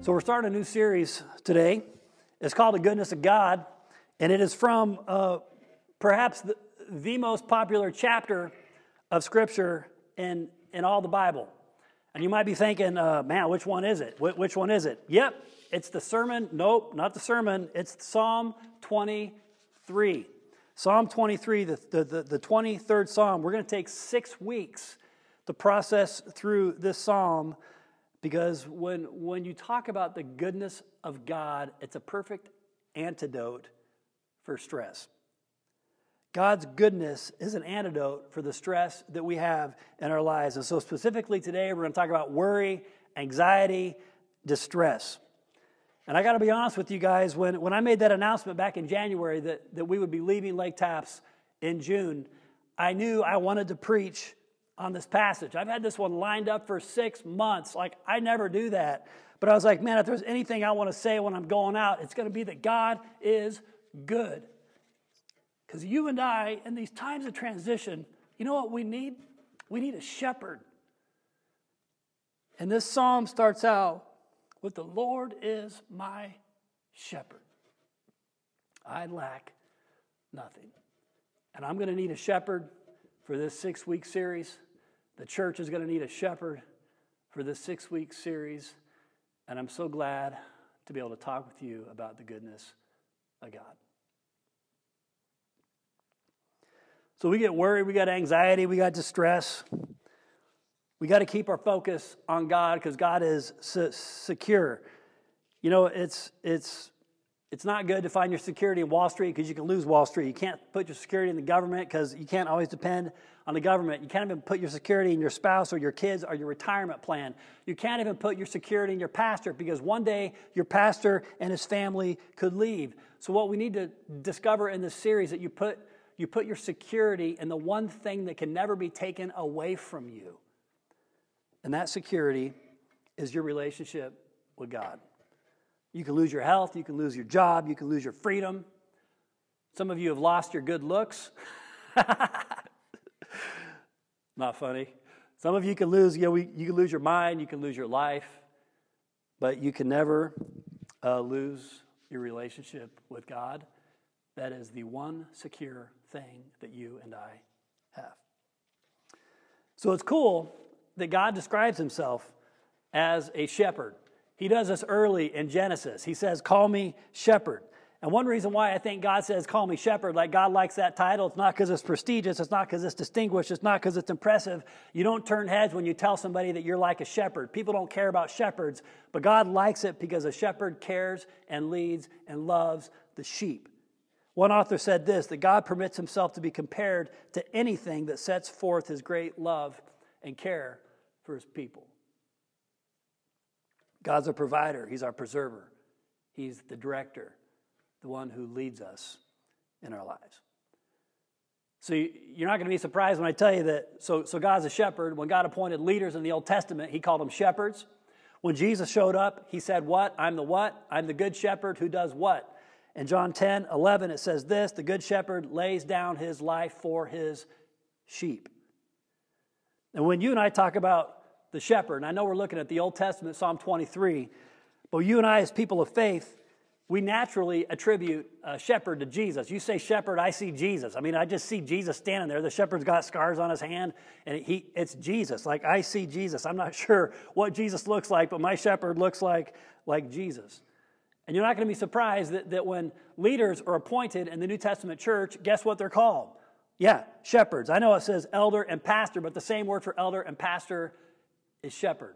So we're starting a new series today. It's called The Goodness of God, and it is from perhaps the most popular chapter of Scripture in all the Bible. And you might be thinking, man, which one is it? Which one is it? Yep, it's the sermon. Nope, not the sermon. It's Psalm 23. Psalm 23, the 23rd Psalm. We're going to take 6 weeks to process through this psalm, because when you talk about the goodness of God, it's a perfect antidote for stress. God's goodness is an antidote for the stress that we have in our lives. And so specifically today, we're going to talk about worry, anxiety, distress. And I got to be honest with you guys, when I made that announcement back in January that we would be leaving Lake Tapps in June, I knew I wanted to preach on this passage. I've had this one lined up for 6 months. Like, I never do that. But I was like, man, if there's anything I want to say when I'm going out, it's going to be that God is good. Because you and I, in these times of transition, you know what we need? We need a shepherd. And this psalm starts out with, the Lord is my shepherd. I lack nothing. And I'm going to need a shepherd for this 6-week series. The church is going to need a shepherd for this 6-week series. And I'm so glad to be able to talk with you about the goodness of God. So we get worried, we got anxiety, we got distress. We got to keep our focus on God because God is secure. You know, it's not good to find your security in Wall Street because you can lose Wall Street. You can't put your security in the government because you can't always depend on the government. You can't even put your security in your spouse or your kids or your retirement plan. You can't even put your security in your pastor because one day your pastor and his family could leave. So what we need to discover in this series is that you put your security in the one thing that can never be taken away from you. And that security is your relationship with God. You can lose your health, you can lose your job, you can lose your freedom. Some of you have lost your good looks. Not funny. Some of you can lose, you can lose your mind, you can lose your life, but you can never lose your relationship with God. That is the one secure thing that you and I have. So it's cool that God describes himself as a shepherd. He does this early in Genesis. He says, call me shepherd. And one reason why I think God says, call me shepherd, like God likes that title, it's not because it's prestigious, it's not because it's distinguished, it's not because it's impressive. You don't turn heads when you tell somebody that you're like a shepherd. People don't care about shepherds, but God likes it because a shepherd cares and leads and loves the sheep. One author said this, that God permits himself to be compared to anything that sets forth his great love and care for his people. God's our provider. He's our preserver. He's the director, the one who leads us in our lives. So you're not going to be surprised when I tell you that, so God's a shepherd. When God appointed leaders in the Old Testament, he called them shepherds. When Jesus showed up, he said what? I'm the good shepherd who does what? In John 10:11, it says this, the good shepherd lays down his life for his sheep. And when you and I talk about the shepherd, and I know we're looking at the Old Testament, Psalm 23, but you and I as people of faith, we naturally attribute shepherd to Jesus. You say shepherd, I see Jesus. I mean, I just see Jesus standing there. The shepherd's got scars on his hand, and it's Jesus. Like, I see Jesus. I'm not sure what Jesus looks like, but my shepherd looks like Jesus. And you're not going to be surprised that when leaders are appointed in the New Testament church, guess what they're called? Yeah, shepherds. I know it says elder and pastor, but the same word for elder and pastor is shepherd.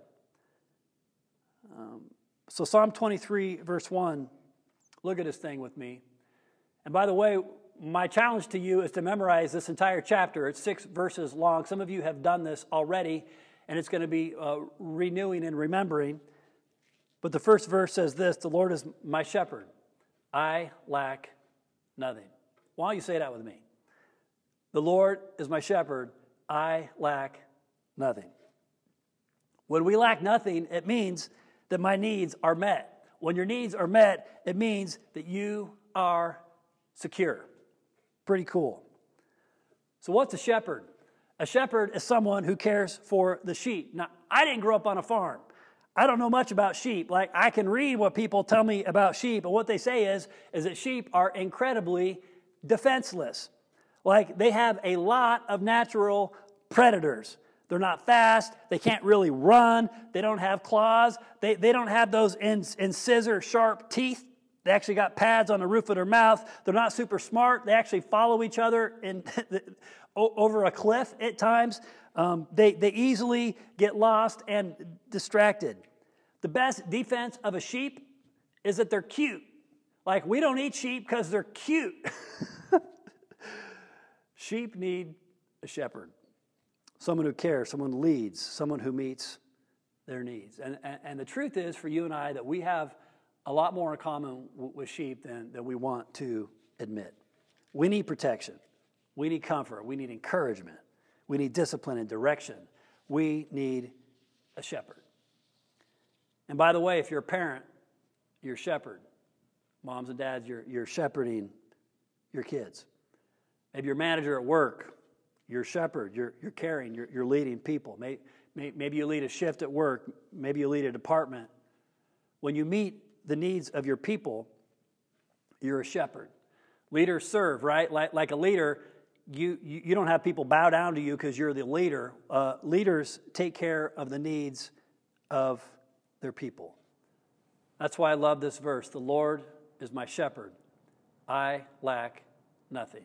So Psalm 23, verse 1, look at this thing with me. And by the way, my challenge to you is to memorize this entire chapter. It's 6 verses long. Some of you have done this already, and it's going to be renewing and remembering. But the first verse says this, the Lord is my shepherd. I lack nothing. Why don't you say that with me? The Lord is my shepherd. I lack nothing. When we lack nothing, it means that my needs are met. When your needs are met, it means that you are secure. Pretty cool. So what's a shepherd? A shepherd is someone who cares for the sheep. Now, I didn't grow up on a farm. I don't know much about sheep. Like, I can read what people tell me about sheep, and what they say is that sheep are incredibly defenseless. Like, they have a lot of natural predators. They're not fast. They can't really run. They don't have claws. They don't have those incisor sharp teeth. They actually got pads on the roof of their mouth. They're not super smart. They actually follow each other over a cliff at times. They easily get lost and distracted. The best defense of a sheep is that they're cute. Like, we don't eat sheep because they're cute. Sheep need a shepherd, someone who cares, someone who leads, someone who meets their needs. And the truth is, for you and I, that we have a lot more in common with sheep than we want to admit. We need protection. We need comfort. We need encouragement. We need discipline and direction. We need a shepherd. And by the way, if you're a parent, you're a shepherd. Moms and dads, you're shepherding your kids. Maybe you're a manager at work. You're a shepherd. You're caring. You're leading people. Maybe you lead a shift at work. Maybe you lead a department. When you meet the needs of your people, you're a shepherd. Leaders serve, right? Like a leader, you don't have people bow down to you because you're the leader. Leaders take care of the needs of their people. That's why I love this verse. The Lord is my shepherd. I lack nothing.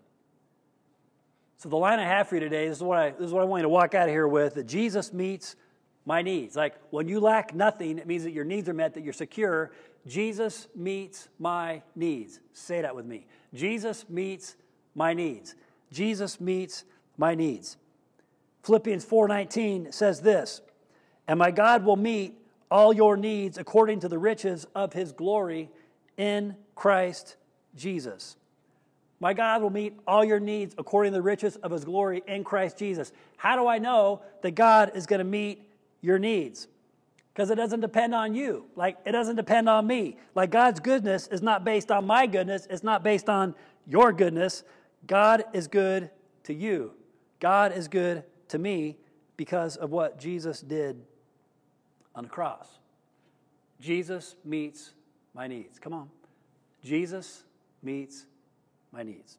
So the line I have for you today, this is what I want you to walk out of here with, that Jesus meets my needs. Like, when you lack nothing, it means that your needs are met, that you're secure. Jesus meets my needs. Say that with me. Jesus meets my needs. Jesus meets my needs. Philippians 4:19 says this, and my God will meet all your needs according to the riches of his glory in Christ Jesus. My God will meet all your needs according to the riches of his glory in Christ Jesus. How do I know that God is going to meet your needs? Because it doesn't depend on you. Like, it doesn't depend on me. Like, God's goodness is not based on my goodness. It's not based on your goodness. God is good to you. God is good to me because of what Jesus did on the cross. Jesus meets my needs. Come on. Jesus meets my needs.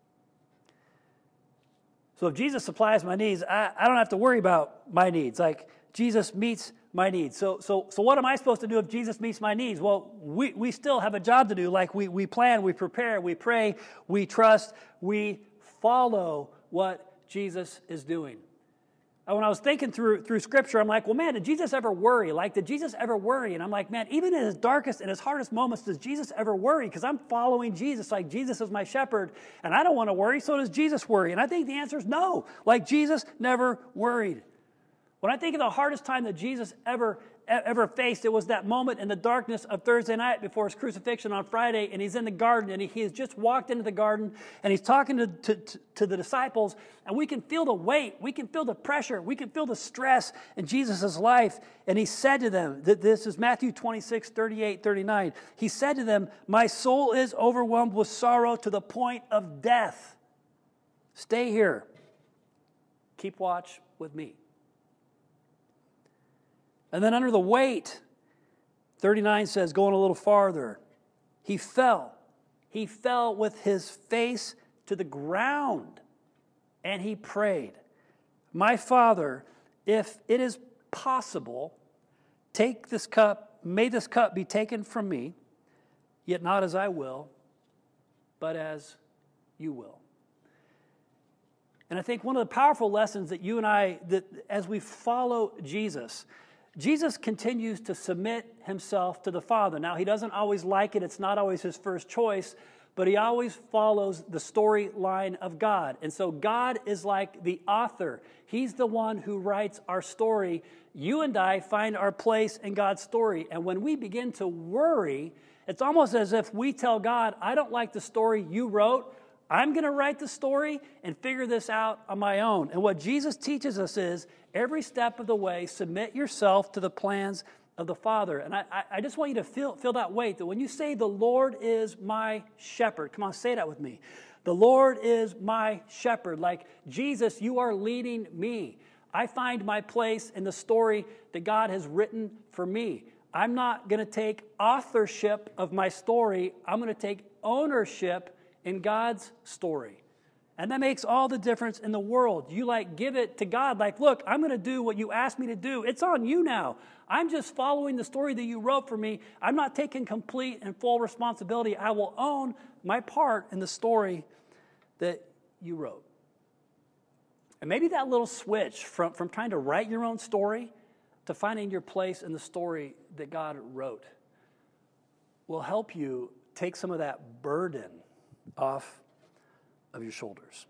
So if Jesus supplies my needs, I don't have to worry about my needs. Like, Jesus meets my needs. So what am I supposed to do if Jesus meets my needs? Well, we still have a job to do. Like, we plan, we prepare, we pray, we trust, we follow what Jesus is doing. When I was thinking through Scripture, I'm like, well, man, did Jesus ever worry? Like, did Jesus ever worry? And I'm like, man, even in his darkest and his hardest moments, does Jesus ever worry? Because I'm following Jesus. Like, Jesus is my shepherd, and I don't want to worry, so does Jesus worry? And I think the answer is no. Like, Jesus never worried. When I think of the hardest time that Jesus ever faced, it was that moment in the darkness of Thursday night before his crucifixion on Friday, and he's in the garden, and he has just walked into the garden, and he's talking to the disciples, and we can feel the weight, we can feel the pressure, we can feel the stress in Jesus' life, and he said to them, this is Matthew 26, 38, 39, he said to them, my soul is overwhelmed with sorrow to the point of death. Stay here. Keep watch with me. And then under the weight, 39 says, going a little farther, he fell. He fell with his face to the ground, and he prayed, my Father, if it is possible, take this cup, may this cup be taken from me, yet not as I will, but as you will. And I think one of the powerful lessons that you and I, that as we follow Jesus continues to submit himself to the Father. Now, he doesn't always like it. It's not always his first choice, but he always follows the storyline of God. And so God is like the author. He's the one who writes our story. You and I find our place in God's story. And when we begin to worry, it's almost as if we tell God, I don't like the story you wrote. I'm going to write the story and figure this out on my own. And what Jesus teaches us is, every step of the way, submit yourself to the plans of the Father. And I just want you to feel that weight, that when you say, the Lord is my shepherd, come on, say that with me. The Lord is my shepherd. Like, Jesus, you are leading me. I find my place in the story that God has written for me. I'm not going to take authorship of my story. I'm going to take ownership in God's story. And that makes all the difference in the world. You give it to God. Look, I'm going to do what you asked me to do. It's on you now. I'm just following the story that you wrote for me. I'm not taking complete and full responsibility. I will own my part in the story that you wrote. And maybe that little switch from trying to write your own story to finding your place in the story that God wrote will help you take some of that burden off of your shoulders.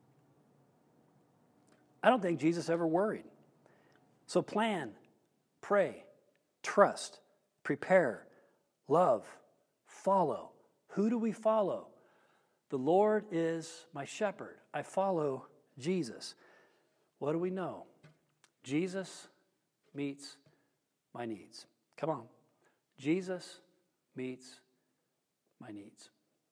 I don't think Jesus ever worried. So plan, pray, trust, prepare, love, follow. Who do we follow? The Lord is my shepherd. I follow Jesus. What do we know? Jesus meets my needs. Come on. Jesus meets my needs.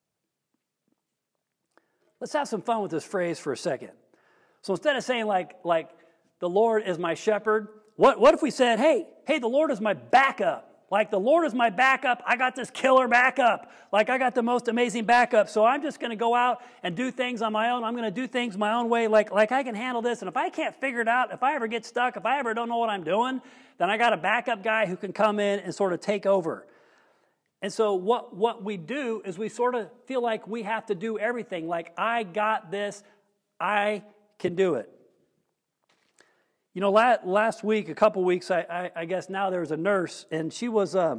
Let's have some fun with this phrase for a second. So instead of saying like the Lord is my shepherd, what if we said, hey, the Lord is my backup? Like the Lord is my backup. I got this killer backup. Like I got the most amazing backup. So I'm just going to go out and do things on my own. I'm going to do things my own way. Like I can handle this. And if I can't figure it out, if I ever get stuck, if I ever don't know what I'm doing, then I got a backup guy who can come in and sort of take over. And so what we do is we sort of feel like we have to do everything. Like, I got this. I can do it. You know, last week, a couple weeks, I guess now there was a nurse, and she's an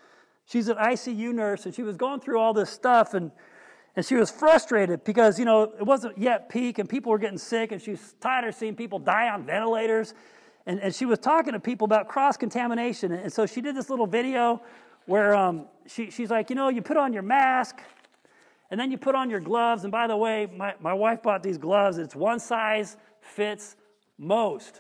ICU nurse, and she was going through all this stuff, and she was frustrated because, you know, it wasn't yet peak, and people were getting sick, and she was tired of seeing people die on ventilators, and she was talking to people about cross-contamination, and so she did this little video where she's like, you know, you put on your mask, and then you put on your gloves. And by the way, my wife bought these gloves. It's one size fits most.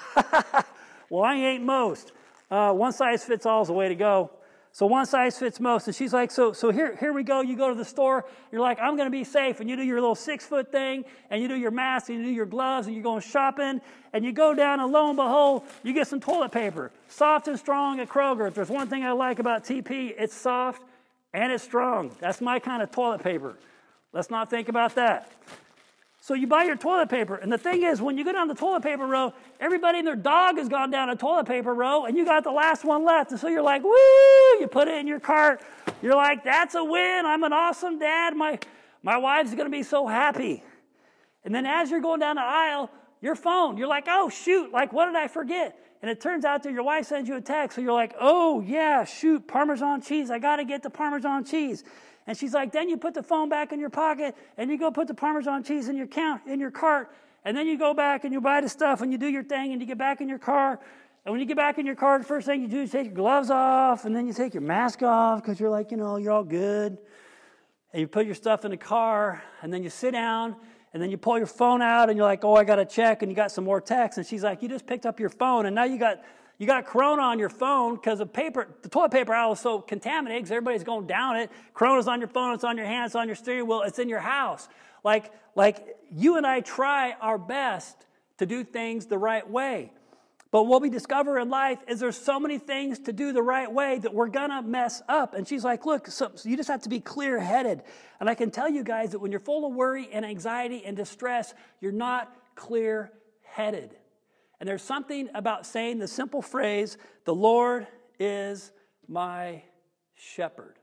Well, I ain't most. One size fits all is the way to go. So one size fits most. And she's like, so here we go. You go to the store. You're like, I'm going to be safe. And you do your little 6-foot thing. And you do your mask. And you do your gloves. And you're going shopping. And you go down and lo and behold, you get some toilet paper. Soft and strong at Kroger. If there's one thing I like about TP, it's soft and it's strong. That's my kind of toilet paper. Let's not think about that. So you buy your toilet paper, and the thing is, when you go down the toilet paper row, everybody and their dog has gone down a toilet paper row, and you got the last one left. And so you're like, woo! You put it in your cart. You're like, that's a win. I'm an awesome dad. My wife's going to be so happy. And then as you're going down the aisle, your phone, you're like, oh, shoot, like, what did I forget? And it turns out that your wife sends you a text, so you're like, oh, yeah, shoot, Parmesan cheese. I got to get the Parmesan cheese. And she's like, then you put the phone back in your pocket, and you go put the Parmesan cheese in your cart, and then you go back and you buy the stuff, and you do your thing, and you get back in your car. And when you get back in your car, the first thing you do is take your gloves off, and then you take your mask off because you're like, you know, you're all good. And you put your stuff in the car, and then you sit down, and then you pull your phone out, and you're like, oh, I got to check, and you got some more texts. And she's like, you just picked up your phone, and now you got Corona on your the toilet paper aisle is so contaminated because everybody's going down it. Corona's on your phone, it's on your hands, it's on your steering wheel, it's in your house. Like you and I try our best to do things the right way. But what we discover in life is there's so many things to do the right way that we're going to mess up. And she's like, look, so you just have to be clear-headed. And I can tell you guys that when you're full of worry and anxiety and distress, you're not clear-headed. And there's something about saying the simple phrase, the Lord is my shepherd.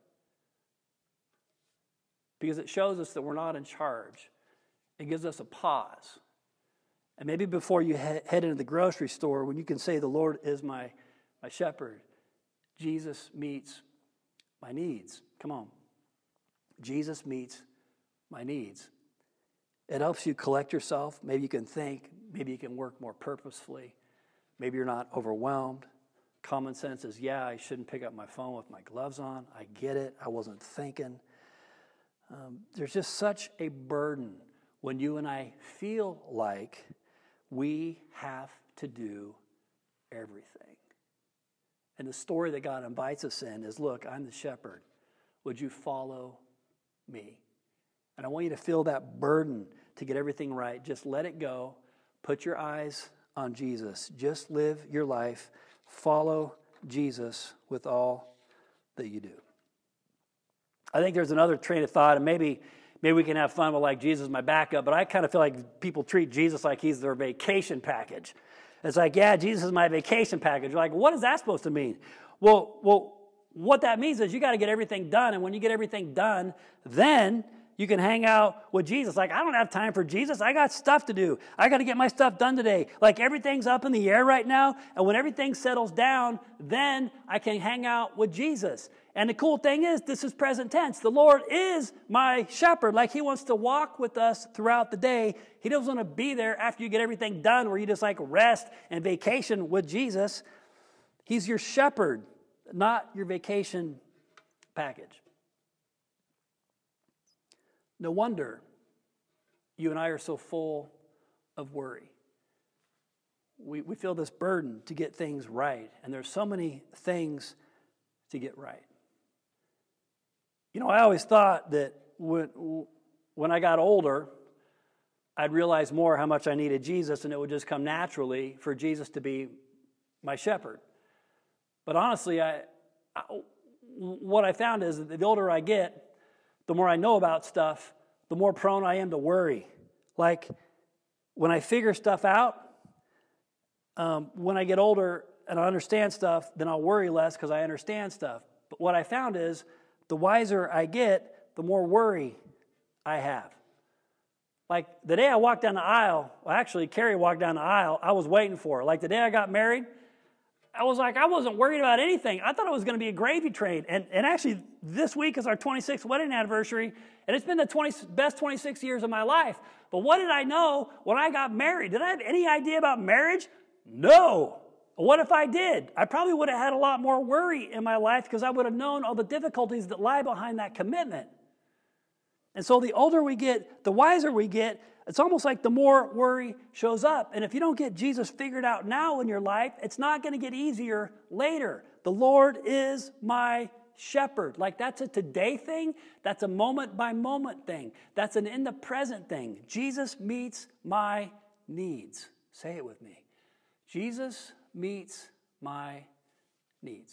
Because it shows us that we're not in charge. It gives us a pause. And maybe before you head into the grocery store, when you can say the Lord is my shepherd, Jesus meets my needs. Come on. Jesus meets my needs. It helps you collect yourself. Maybe you can think. Maybe you can work more purposefully. Maybe you're not overwhelmed. Common sense is, yeah, I shouldn't pick up my phone with my gloves on. I get it. I wasn't thinking. There's just such a burden when you and I feel like we have to do everything. And the story that God invites us in is, look, I'm the shepherd. Would you follow me? And I want you to feel that burden to get everything right. Just let it go. Put your eyes on Jesus. Just live your life. Follow Jesus with all that you do. I think there's another train of thought, and maybe we can have fun with like Jesus is my backup, but I kind of feel like people treat Jesus like he's their vacation package. It's like, yeah, Jesus is my vacation package. You're like, what is that supposed to mean? Well, what that means is you got to get everything done, and when you get everything done, then you can hang out with Jesus. Like, I don't have time for Jesus. I got stuff to do. I got to get my stuff done today. Like, everything's up in the air right now, and when everything settles down, then I can hang out with Jesus. And the cool thing is, this is present tense. The Lord is my shepherd. Like, he wants to walk with us throughout the day. He doesn't want to be there after you get everything done where you just like rest and vacation with Jesus. He's your shepherd, not your vacation package. No wonder you and I are so full of worry. We feel this burden to get things right, and there's so many things to get right. You know, I always thought that when I got older, I'd realize more how much I needed Jesus, and it would just come naturally for Jesus to be my shepherd. But honestly, what I found is that the older I get, the more I know about stuff, the more prone I am to worry. Like, when I figure stuff out, when I get older and I understand stuff, then I'll worry less because I understand stuff. But what I found is, the wiser I get, the more worry I have. Like, the day I walked down the aisle, well, actually, Carrie walked down the aisle, I was waiting for her. Like, the day I got married, I wasn't worried about anything. I thought it was going to be a gravy train. And actually, this week is our 26th wedding anniversary, and it's been the best 26 years of my life. But what did I know when I got married? Did I have any idea about marriage? No. What if I did? I probably would have had a lot more worry in my life because I would have known all the difficulties that lie behind that commitment. And so the older we get, the wiser we get, it's almost like the more worry shows up. And if you don't get Jesus figured out now in your life, it's not going to get easier later. The Lord is my shepherd. Like, that's a today thing. That's a moment by moment thing. That's an in the present thing. Jesus meets my needs. Say it with me. Jesus meets my needs.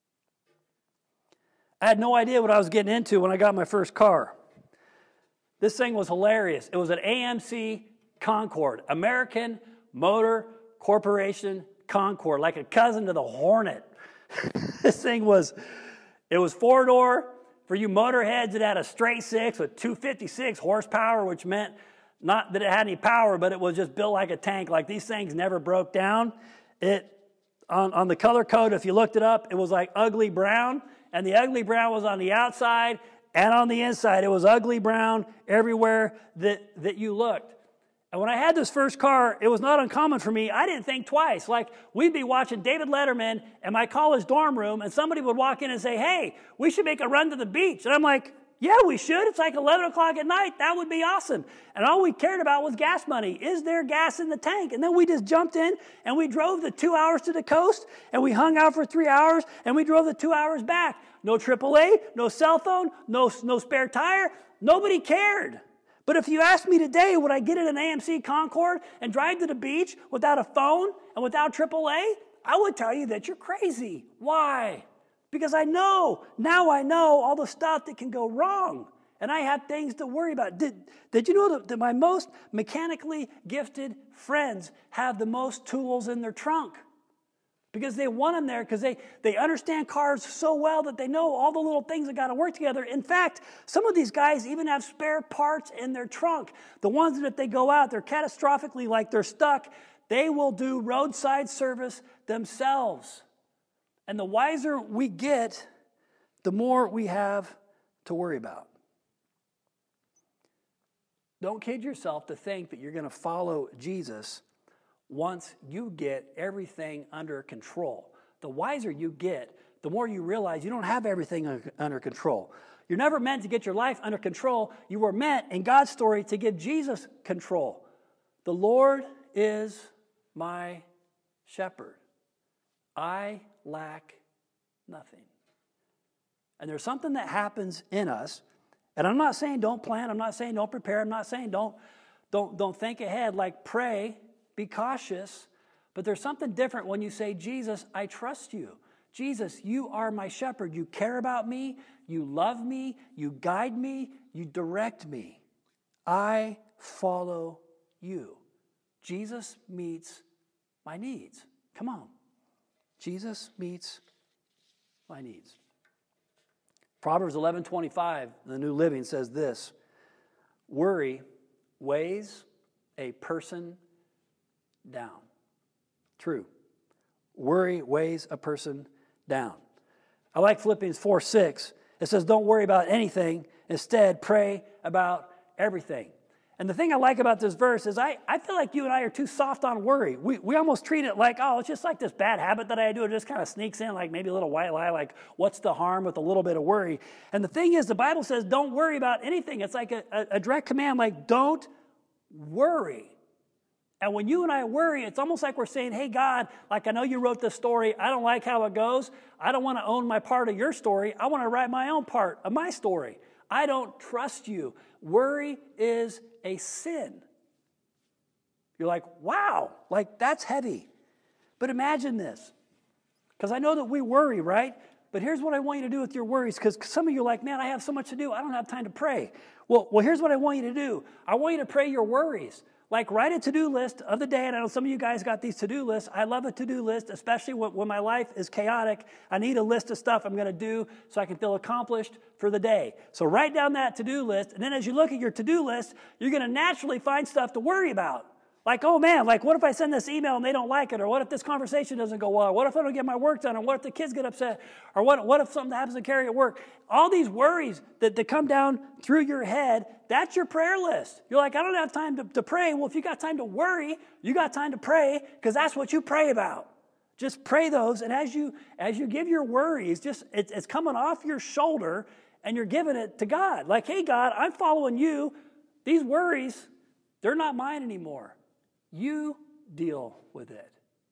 I had no idea what I was getting into when I got my first car. This thing was hilarious. It was an AMC Concorde, American Motor Corporation Concorde, like a cousin to the Hornet. This thing was 4-door. For you motorheads, it had a straight six with 256 horsepower, which meant not that it had any power, but it was just built like a tank. Like, these things never broke down. On the color code, if you looked it up, it was like ugly brown, and the ugly brown was on the outside and on the inside. It was ugly brown everywhere that you looked. And when I had this first car, it was not uncommon for me. I didn't think twice. Like, we'd be watching David Letterman in my college dorm room, and somebody would walk in and say, hey, we should make a run to the beach. And I'm like, yeah, we should. It's like 11 o'clock at night. That would be awesome. And all we cared about was gas money. Is there gas in the tank? And then we just jumped in, and we drove the 2 hours to the coast, and we hung out for 3 hours, and we drove the 2 hours back. No AAA, no cell phone, no spare tire. Nobody cared. But if you asked me today, would I get in an AMC Concorde and drive to the beach without a phone and without AAA? I would tell you that you're crazy. Why? Because now I know all the stuff that can go wrong. And I have things to worry about. Did you know that my most mechanically gifted friends have the most tools in their trunk? Because they want them there, because they understand cars so well that they know all the little things that got to work together. In fact, some of these guys even have spare parts in their trunk. The ones that if they go out, they're catastrophically like they're stuck, they will do roadside service themselves. And the wiser we get, the more we have to worry about. Don't kid yourself to think that you're going to follow Jesus once you get everything under control. The wiser you get, the more you realize you don't have everything under control. You're never meant to get your life under control. You were meant, in God's story, to give Jesus control. The Lord is my shepherd. I lack nothing. And there's something that happens in us, and I'm not saying don't plan, I'm not saying don't prepare, I'm not saying don't think ahead, like pray, be cautious, But there's something different when you say, Jesus, I trust you. Jesus, you are my shepherd. You care about me. You love me. You guide me. You direct me. I follow you. Jesus meets my needs. Come on. Jesus meets my needs. Proverbs 11:25, the New Living, says this: worry weighs a person down. True. Worry weighs a person down. I like Philippians 4:6. It says, don't worry about anything. Instead, pray about everything. And the thing I like about this verse is I feel like you and I are too soft on worry. We almost treat it like, oh, it's just like this bad habit that I do. It just kind of sneaks in, like maybe a little white lie, like what's the harm with a little bit of worry? And the thing is, the Bible says don't worry about anything. It's like a direct command, like don't worry. And when you and I worry, it's almost like we're saying, hey, God, like I know you wrote this story. I don't like how it goes. I don't want to own my part of your story. I want to write my own part of my story. I don't trust you. Worry is a sin. You're like, wow, like that's heavy. But imagine this, because I know that we worry, right? But here's what I want you to do with your worries, because some of you are like, man, I have so much to do. I don't have time to pray. Well, here's what I want you to do. I want you to pray your worries. Like write a to-do list of the day, and I know some of you guys got these to-do lists. I love a to-do list, especially when my life is chaotic. I need a list of stuff I'm going to do so I can feel accomplished for the day. So write down that to-do list, and then as you look at your to-do list, you're going to naturally find stuff to worry about. Like, oh man, like what if I send this email and they don't like it? Or what if this conversation doesn't go well? Or what if I don't get my work done? Or what if the kids get upset? Or what if something happens to Carrie at work? All these worries that come down through your head, that's your prayer list. You're like, I don't have time to pray. Well, if you got time to worry, you got time to pray, because that's what you pray about. Just pray those, and as you give your worries, it's coming off your shoulder, and you're giving it to God. Like, hey, God, I'm following you. These worries, they're not mine anymore. You deal with it.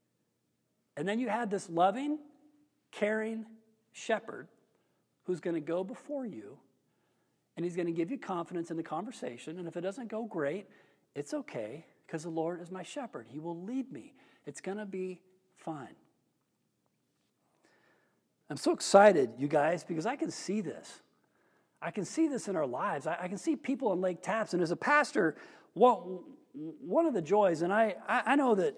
And then you have this loving, caring shepherd who's going to go before you, and he's going to give you confidence in the conversation. And if it doesn't go great, it's okay, because the Lord is my shepherd. He will lead me. It's going to be fine. I'm so excited, you guys, because I can see this. I can see this in our lives. I can see people in Lake Tapps. And as a pastor, one of the joys, and I know that,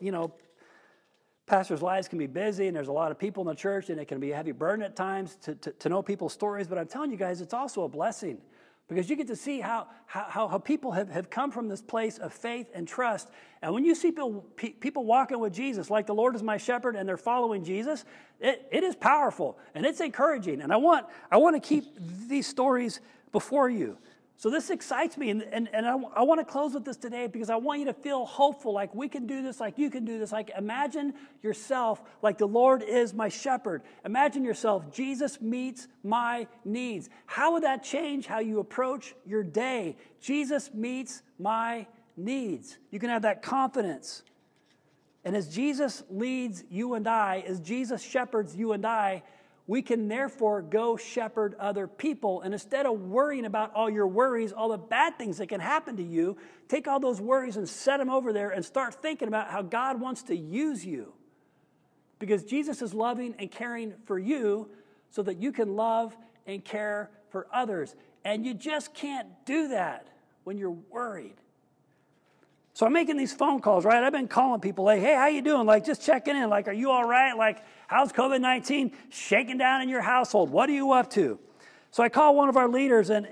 pastors' lives can be busy, and there's a lot of people in the church, and it can be a heavy burden at times to know people's stories. But I'm telling you guys, it's also a blessing, because you get to see how people have come from this place of faith and trust. And when you see people walking with Jesus, like the Lord is my shepherd, and they're following Jesus, it is powerful, and it's encouraging. And I want to keep these stories before you. So this excites me, and I want to close with this today, because I want you to feel hopeful, like we can do this, like you can do this. Like imagine yourself like the Lord is my shepherd. Imagine yourself, Jesus meets my needs. How would that change how you approach your day? Jesus meets my needs. You can have that confidence. And as Jesus leads you and I, as Jesus shepherds you and I, we can therefore go shepherd other people. And instead of worrying about all your worries, all the bad things that can happen to you, take all those worries and set them over there and start thinking about how God wants to use you. Because Jesus is loving and caring for you so that you can love and care for others. And you just can't do that when you're worried. So I'm making these phone calls, right? I've been calling people like, hey, how you doing? Like, just checking in. Like, are you all right? Like, how's COVID-19 shaking down in your household? What are you up to? So I called one of our leaders, and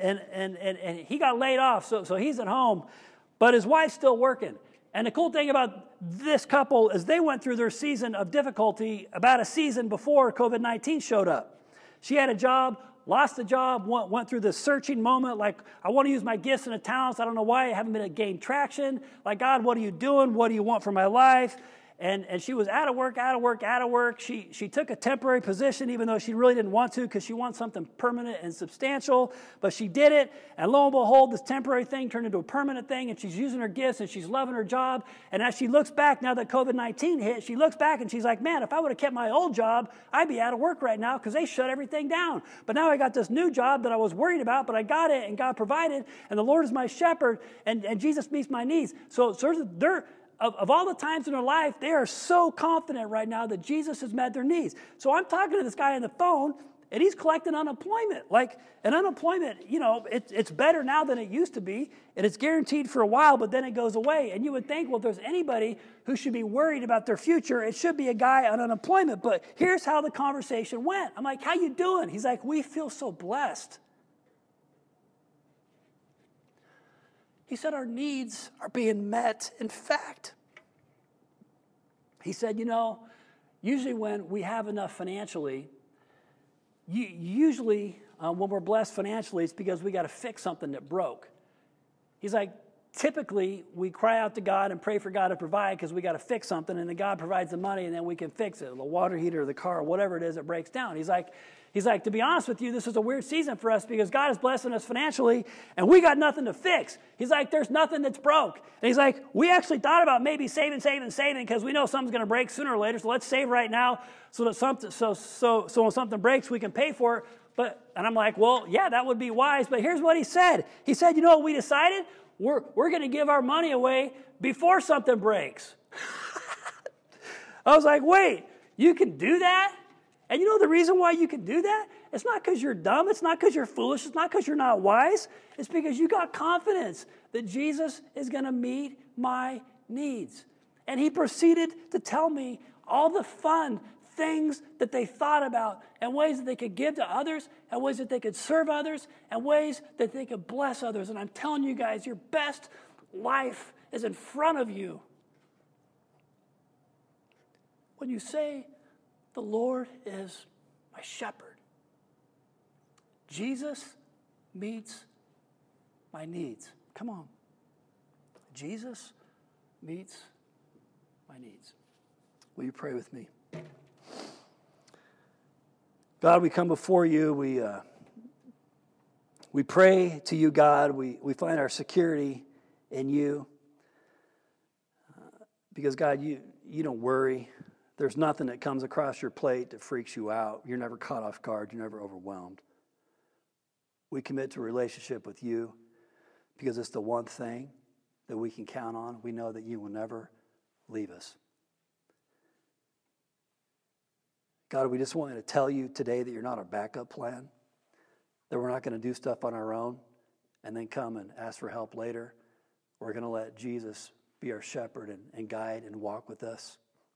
he got laid off, so he's at home. But his wife's still working. And the cool thing about this couple is they went through their season of difficulty about a season before COVID-19 showed up. She had a job, lost the job, went through this searching moment, like, I want to use my gifts and talents. I don't know why I haven't been able to gain traction. Like, God, what are you doing? What do you want for my life? And she was out of work. She took a temporary position, even though she really didn't want to, because she wants something permanent and substantial. But she did it, and lo and behold, this temporary thing turned into a permanent thing, and she's using her gifts, and she's loving her job. And as she looks back, now that COVID-19 hit, she looks back, and she's like, man, if I would have kept my old job, I'd be out of work right now, because they shut everything down. But now I got this new job that I was worried about, but I got it, and God provided, and the Lord is my shepherd, and Jesus meets my needs. So they're of all the times in their life, they are so confident right now that Jesus has met their needs. So I'm talking to this guy on the phone, and he's collecting unemployment. Like, an unemployment, it's better now than it used to be, and it's guaranteed for a while, but then it goes away. And you would think, well, if there's anybody who should be worried about their future, it should be a guy on unemployment. But here's how the conversation went. I'm like, how you doing? He's like, we feel so blessed. He said, our needs are being met. In fact, he said, usually when we have enough financially, usually when we're blessed financially, it's because we got to fix something that broke. He's like, typically we cry out to God and pray for God to provide because we got to fix something, and then God provides the money, and then we can fix it, the water heater, the car, whatever it is that breaks down. He's like, to be honest with you, this is a weird season for us because God is blessing us financially, and we got nothing to fix. He's like, there's nothing that's broke. And he's like, we actually thought about maybe saving because we know something's going to break sooner or later, so let's save right now so that when something breaks, we can pay for it. And I'm like, well, yeah, that would be wise, but here's what he said. He said, you know what we decided? We're going to give our money away before something breaks. I was like, wait, you can do that? And you know the reason why you can do that? It's not because you're dumb. It's not because you're foolish. It's not because you're not wise. It's because you got confidence that Jesus is going to meet my needs. And he proceeded to tell me all the fun things that they thought about and ways that they could give to others and ways that they could serve others and ways that they could bless others. And I'm telling you guys, your best life is in front of you. When you say, the Lord is my shepherd, Jesus meets my needs. Come on. Jesus meets my needs. Will you pray with me? God, we come before you. We pray to you, God. We find our security in you. Because, God, you don't worry. There's nothing that comes across your plate that freaks you out. You're never caught off guard. You're never overwhelmed. We commit to a relationship with you because it's the one thing that we can count on. We know that you will never leave us. God, we just wanted to tell you today that you're not our backup plan, that we're not going to do stuff on our own and then come and ask for help later. We're going to let Jesus be our shepherd and guide and walk with us.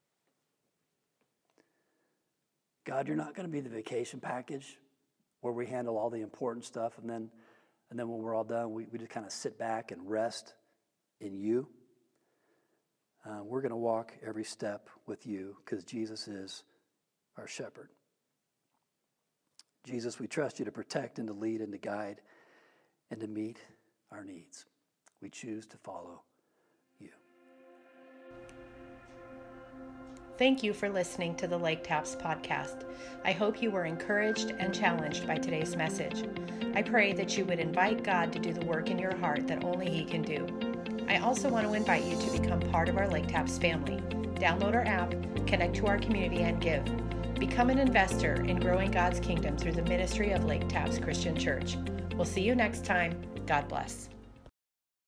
God, you're not going to be the vacation package where we handle all the important stuff and then when we're all done, we just kind of sit back and rest in you. We're going to walk every step with you because Jesus is our shepherd. Jesus, we trust you to protect and to lead and to guide and to meet our needs. We choose to follow you. Thank you for listening to the Lake Taps podcast. I hope you were encouraged and challenged by today's message. I pray that you would invite God to do the work in your heart that only He can do. I also want to invite you to become part of our Lake Taps family. Download our app, connect to our community, and give. Become an investor in growing God's kingdom through the ministry of Lake Taps Christian Church. We'll see you next time. God bless.